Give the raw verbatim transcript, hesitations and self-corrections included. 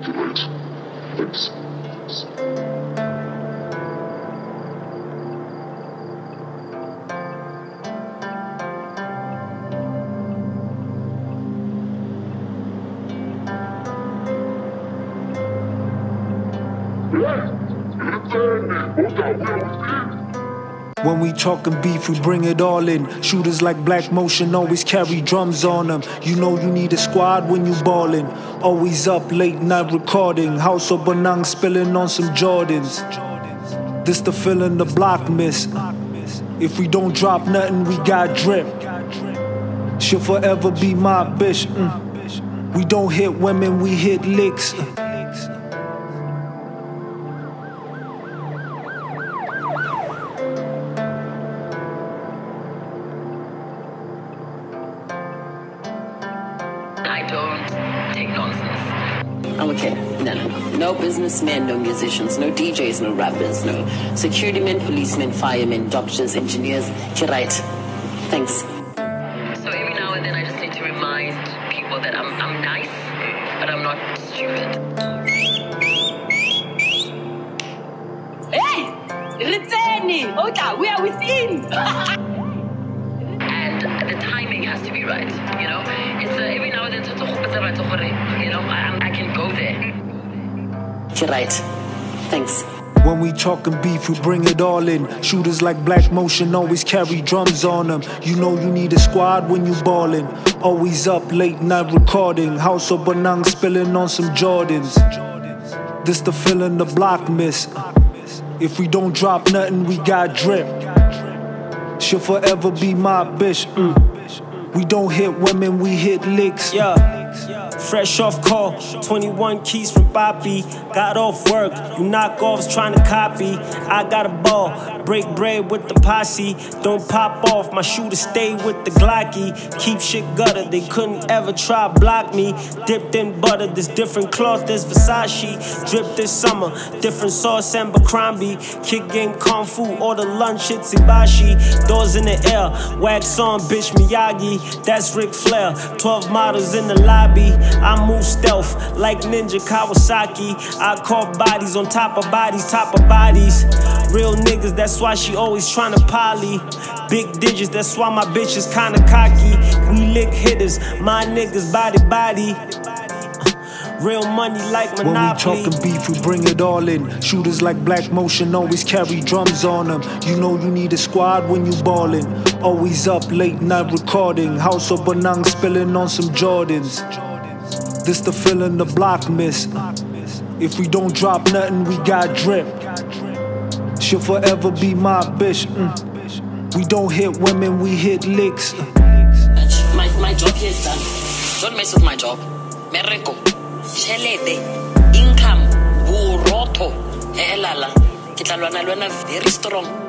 When we talking beef, we bring it all in. Shooters like Black Motion always carry drums on them. You know you need a squad when you ballin'. Always up late night recording. House of Banang spilling on some Jordans. This the feeling the block miss. If we don't drop nothing, we got drip. She'll forever be my bitch. Mm. We don't hit women, we hit licks. I'm okay. No, no, no. No businessmen, no musicians, no D Js, no rappers, no security men, policemen, firemen, doctors, engineers. You're right. Thanks. So every now and then I just need to remind people that I'm I'm nice, but I'm not stupid. Hey! Riteni! Oda, we are within! And the timing has to be right, you know? It's uh, every now and then, you know, I, I can go there. You're right. Thanks. When we talking beef, we bring it all in. Shooters like Black Motion always carry drums on them. You know you need a squad when you ballin'. Always up late night recording. House of Banang spilling on some Jordans. This the feeling the block miss. If we don't drop nothing, we got drip. She'll forever be my bitch. Mm. We don't hit women, we hit licks. Yeah. Fresh off call, twenty-one keys from Papi. Got off work, you knockoffs trying to copy. I got a ball, break bread with the posse. Don't pop off, my shooter stay with the Glocky. Keep shit gutter, they couldn't ever try block me. Dipped in butter, this different cloth, this Versace. Drip this summer, different sauce and Abercrombie. Kick game Kung Fu, order lunch at Ibashi. Doors in the air, wax on bitch Miyagi. That's Ric Flair, twelve models in the lobby. I move stealth like Ninja Kawasaki. I call bodies on top of bodies, top of bodies. Real niggas, that's why she always tryna poly. Big digits, that's why my bitch is kinda cocky. We lick hitters, my niggas body body. Real money like Monopoly. When we talking beef, we bring it all in. Shooters like Black Motion always carry drums on them. You know you need a squad when you ballin'. Always up late night recording. House of Banang spilling on some Jordans. This the feeling the block miss. If we don't drop nothing, we got drip. She'll forever be my bitch. Mm. We don't hit women, we hit licks. My, my job here is done. Don't mess with my job. Mereko, Shelete, income, Buroto, Elala. Kitlalwana Lwana very strong.